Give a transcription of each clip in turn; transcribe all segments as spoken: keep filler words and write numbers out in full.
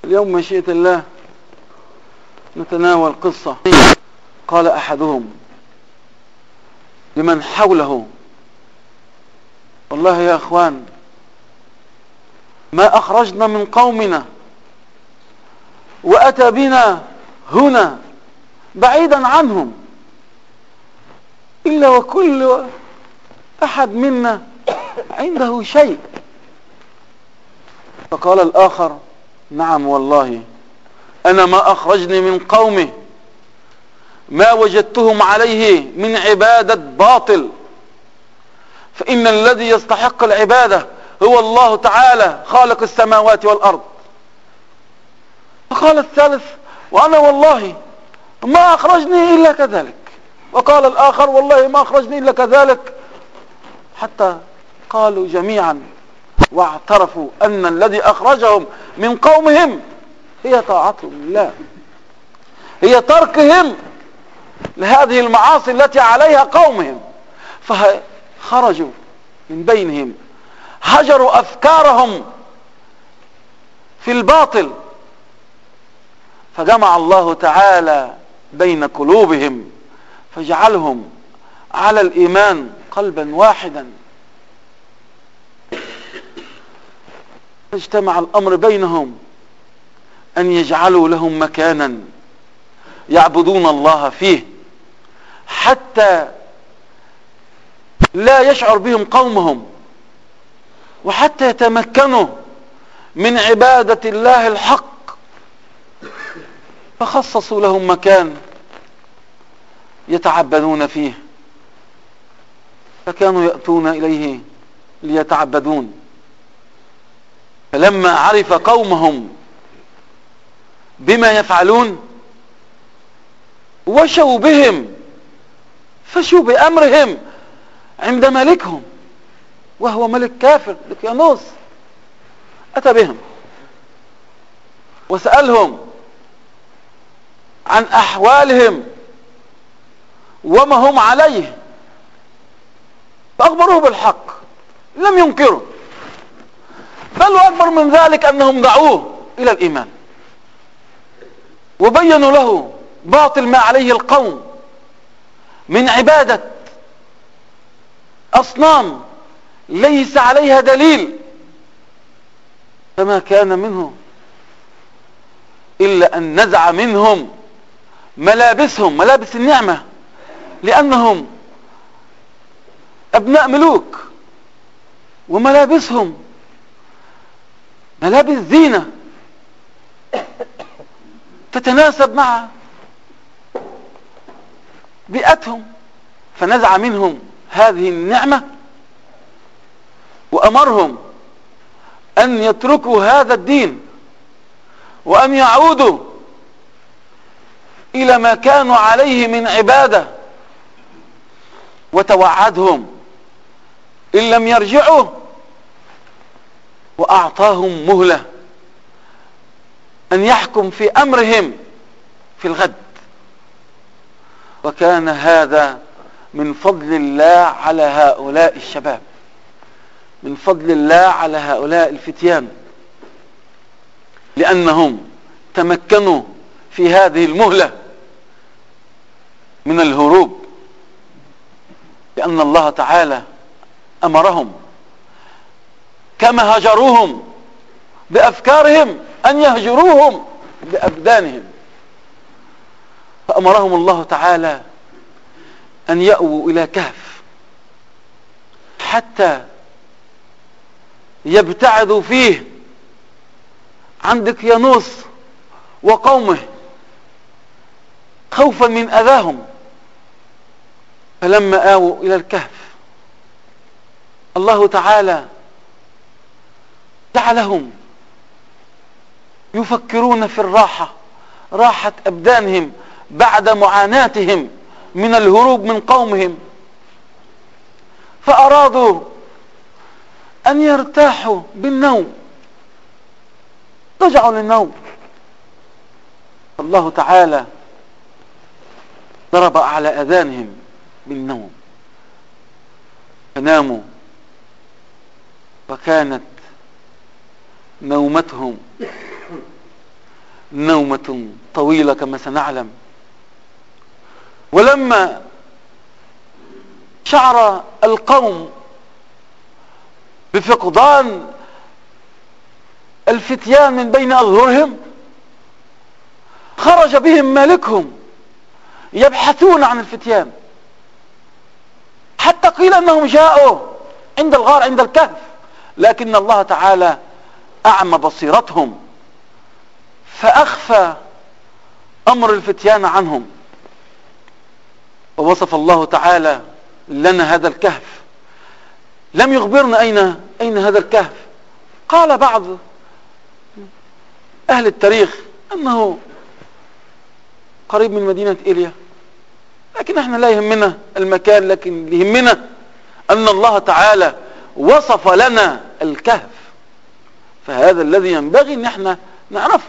اليوم مشيئة الله نتناول قصة. قال أحدهم لمن حوله: والله يا أخوان ما أخرجنا من قومنا وأتى بنا هنا بعيدا عنهم إلا وكل أحد منا عنده شيء. فقال الآخر: نعم والله أنا ما أخرجني من قومي ما وجدتهم عليه من عبادة باطل، فإن الذي يستحق العبادة هو الله تعالى خالق السماوات والأرض. فقال الثالث: وأنا والله ما أخرجني إلا كذلك. وقال الآخر: والله ما أخرجني إلا كذلك. حتى قالوا جميعا واعترفوا أن الذي أخرجهم من قومهم هي طاعتهم لله، هي تركهم لهذه المعاصي التي عليها قومهم. فخرجوا من بينهم، هجروا أفكارهم في الباطل، فجمع الله تعالى بين قلوبهم فجعلهم على الإيمان قلبا واحدا. اجتمع الأمر بينهم أن يجعلوا لهم مكانا يعبدون الله فيه حتى لا يشعر بهم قومهم، وحتى يتمكنوا من عبادة الله الحق. فخصصوا لهم مكان يتعبدون فيه، فكانوا يأتون إليه ليتعبدون. فلما عرف قومهم بما يفعلون وشوا بهم، فشوا بأمرهم عند ملكهم، وهو ملك كافر دقيانوس. أتى بهم وسألهم عن أحوالهم وما هم عليه، فأخبروه بالحق، لم ينكروا، بل وأكبر من ذلك أنهم دعوه إلى الإيمان وبينوا له باطل ما عليه القوم من عبادة أصنام ليس عليها دليل. فما كان منه إلا أن نزع منهم ملابسهم، ملابس النعمة، لأنهم أبناء ملوك، وملابسهم ملابس زينة تتناسب مع بيئتهم. فنزع منهم هذه النعمة وأمرهم أن يتركوا هذا الدين وأن يعودوا إلى ما كانوا عليه من عبادة، وتوعدهم إن لم يرجعوا، وأعطاهم مهلة أن يحكم في أمرهم في الغد. وكان هذا من فضل الله على هؤلاء الشباب، من فضل الله على هؤلاء الفتيان، لأنهم تمكنوا في هذه المهلة من الهروب، لأن الله تعالى أمرهم كما هجروهم بأفكارهم أن يهجروهم بأبدانهم. فأمرهم الله تعالى أن يأووا إلى كهف حتى يبتعدوا فيه عن دقيانوس وقومه خوفا من أذاهم. فلما آووا إلى الكهف الله تعالى جعلهم يفكرون في الراحة، راحة أبدانهم بعد معاناتهم من الهروب من قومهم، فأرادوا أن يرتاحوا بالنوم، رجعوا للنوم. الله تعالى ضرب على أذانهم بالنوم فناموا، وكانت نومتهم نومة طويلة كما سنعلم. ولما شعر القوم بفقدان الفتيان من بين أظهرهم خرج بهم مالكهم يبحثون عن الفتيان، حتى قيل أنهم جاءوا عند الغار عند الكهف، لكن الله تعالى أعمى بصيرتهم فأخفى أمر الفتيان عنهم. ووصف الله تعالى لنا هذا الكهف، لم يخبرنا أين أين هذا الكهف. قال بعض أهل التاريخ أنه قريب من مدينة إيليا، لكن احنا لا يهمنا المكان، لكن يهمنا أن الله تعالى وصف لنا الكهف، فهذا الذي ينبغي أن احنا نعرفه.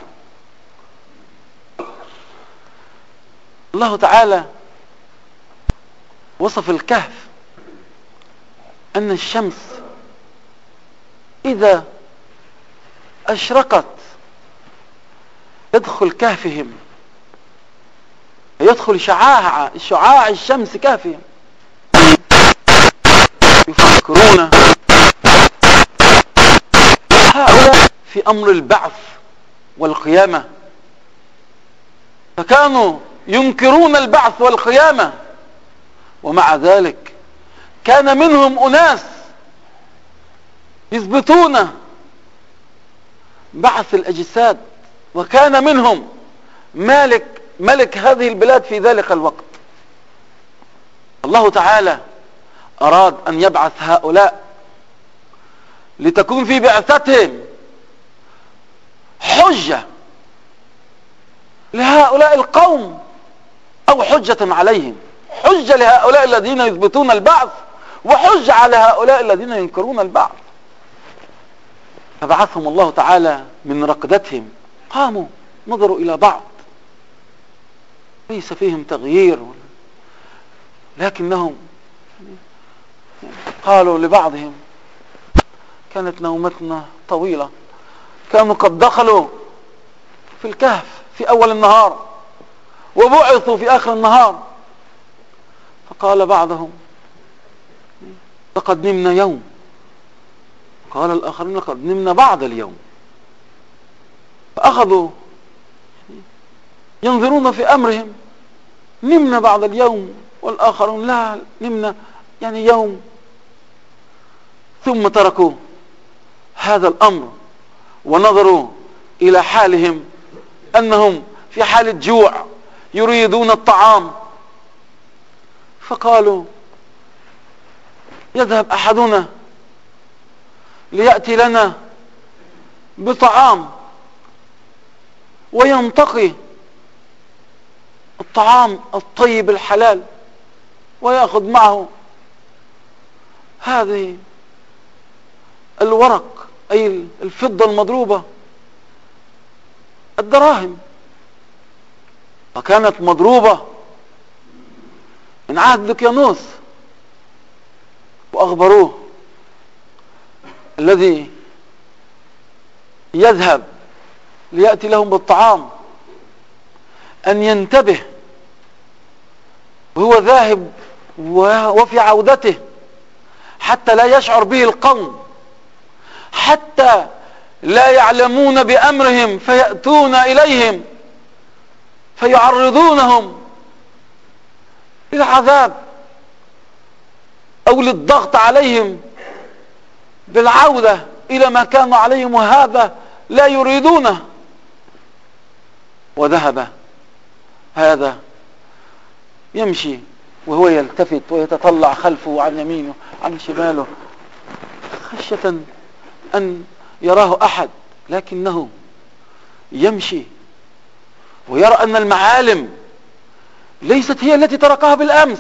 الله تعالى وصف الكهف أن الشمس إذا أشرقت يدخل كهفهم، يدخل شعاع شعاع الشمس كهفهم، يفكرون هؤلاء في أمر البعث والقيامة، فكانوا ينكرون البعث والقيامة، ومع ذلك كان منهم أناس يثبتون بعث الأجساد، وكان منهم مالك ملك هذه البلاد في ذلك الوقت. الله تعالى أراد أن يبعث هؤلاء لتكون في بعثتهم حجة لهؤلاء القوم أو حجة عليهم، حجة لهؤلاء الذين يثبتون البعث وحجة على هؤلاء الذين ينكرون البعث. فبعثهم الله تعالى من رقدتهم، قاموا نظروا إلى بعض ليس فيهم تغيير، لكنهم قالوا لبعضهم كانت نومتنا طويلة، كانوا قد دخلوا في الكهف في أول النهار وبعثوا في آخر النهار. فقال بعضهم لقد نمنا يوم، قال الآخرين لقد نمنا بعض اليوم. فأخذوا ينظرون في أمرهم، نمنا بعض اليوم، والآخرون لا نمنا يعني يوم. ثم تركوا هذا الأمر ونظروا إلى حالهم أنهم في حالة جوع يريدون الطعام، فقالوا يذهب أحدنا ليأتي لنا بطعام وينتقي الطعام الطيب الحلال ويأخذ معه هذه الورق أي الفضة المضروبة الدراهم، وكانت مضروبة من عهد دقيانوس. وأخبروه الذي يذهب ليأتي لهم بالطعام أن ينتبه وهو ذاهب وفي عودته حتى لا يشعر به القوم، حتى لا يعلمون بأمرهم فيأتون إليهم فيعرضونهم للعذاب أو للضغط عليهم بالعودة إلى ما كانوا عليهم، وهذا لا يريدونه. وذهب هذا يمشي وهو يلتفت ويتطلع خلفه وعن يمينه عن شماله خشية أن يراه أحد، لكنه يمشي ويرى أن المعالم ليست هي التي تركها بالأمس.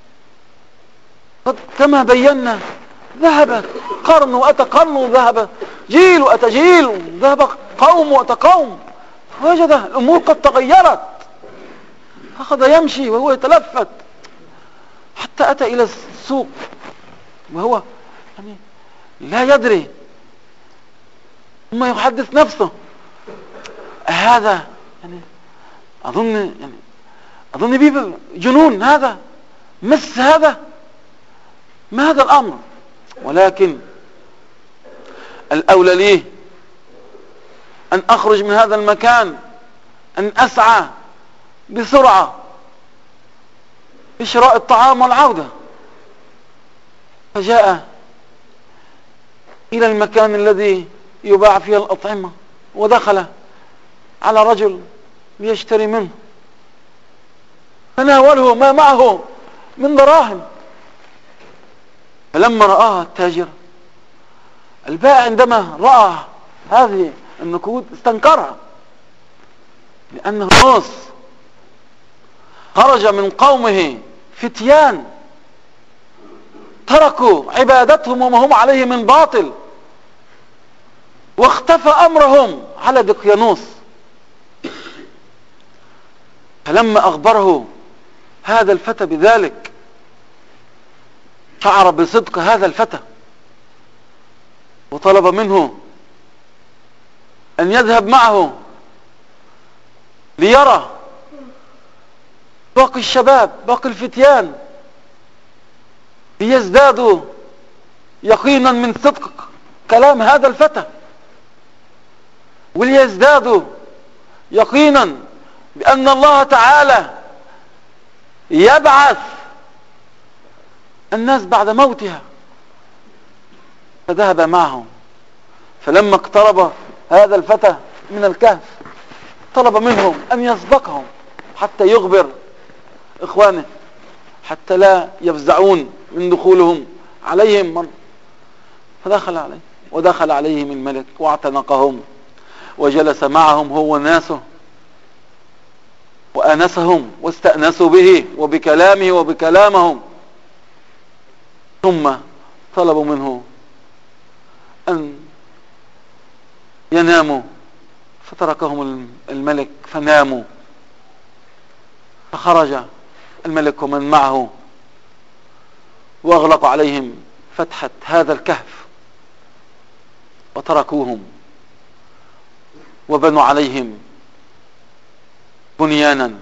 قد كما بينا ذهب قرن وأتى قرن، وذهب جيل وأتى جيل، ذهب قوم وأتى قوم، وجد الأمور قد تغيرت. أخذ يمشي وهو يتلفت حتى أتى إلى السوق وهو يعني لا يدري، ثم يحدث نفسه هذا يعني اظن يعني اظن بيه جنون، هذا مس، هذا ما هذا الامر. ولكن الاولى لي ان اخرج من هذا المكان، ان اسعى بسرعة بشراء الطعام والعودة. فجاء الى المكان الذي يباع فيه الاطعمة، ودخل على رجل ليشتري منه، فناوله ما معه من دراهم. فلما رآها التاجر البائع، عندما رأى هذه النقود استنكرها، لأنه نص خرج من قومه فتيان تركوا عبادتهم وما هم عليه من باطل، واختفى أمرهم على دقيانوس. فلما أخبره هذا الفتى بذلك شعر بصدق هذا الفتى، وطلب منه أن يذهب معه ليرى باقي الشباب، باقي الفتيان، ليزدادوا يقينا من صدق كلام هذا الفتى، وليزدادوا يقينا بأن الله تعالى يبعث الناس بعد موتها. فذهب معهم. فلما اقترب هذا الفتى من الكهف طلب منهم أن يسبقهم حتى يخبر إخوانه، حتى لا يفزعون من دخولهم عليهم من. فدخل عليه ودخل عليهم الملك واعتنقهم وجلس معهم هو وناسه، وآنسهم واستأنسوا به وبكلامه وبكلامهم. ثم طلبوا منه أن يناموا، فتركهم الملك فناموا. فخرج الملك ومن معه وأغلق عليهم فتحة هذا الكهف، وتركوهم وبنوا عليهم بنيانا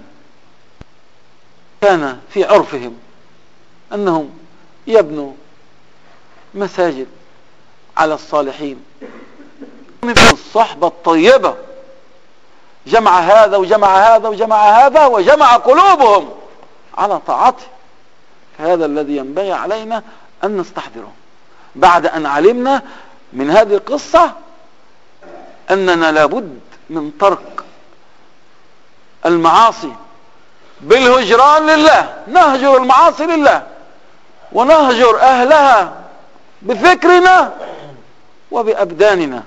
كان في عرفهم أنهم يبنوا مساجد على الصالحين. من الصحبة الطيبة جمع هذا وجمع هذا وجمع هذا وجمع قلوبهم على طاعته. فهذا الذي ينبغي علينا أن نستحضره بعد أن علمنا من هذه القصة أننا لابد من ترك المعاصي بالهجران لله. نهجر المعاصي لله ونهجر أهلها بفكرنا وبأبداننا،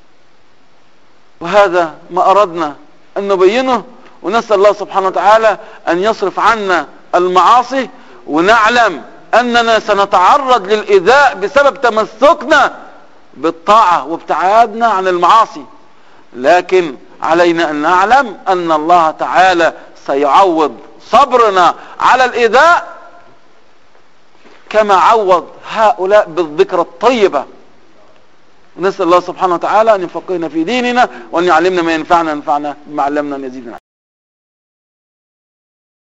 وهذا ما أردنا أن نبينه. ونسأل الله سبحانه وتعالى أن يصرف عنا المعاصي، ونعلم أننا سنتعرض للإيذاء بسبب تمسكنا بالطاعة وابتعادنا عن المعاصي، لكن علينا أن نعلم أن الله تعالى سيعوض صبرنا على الإيذاء كما عوض هؤلاء بالذكرى الطيبة. نسأل الله سبحانه وتعالى أن يفقهنا في ديننا وأن يعلمنا ما ينفعنا ينفعنا بما علمنا أن يزيدنا.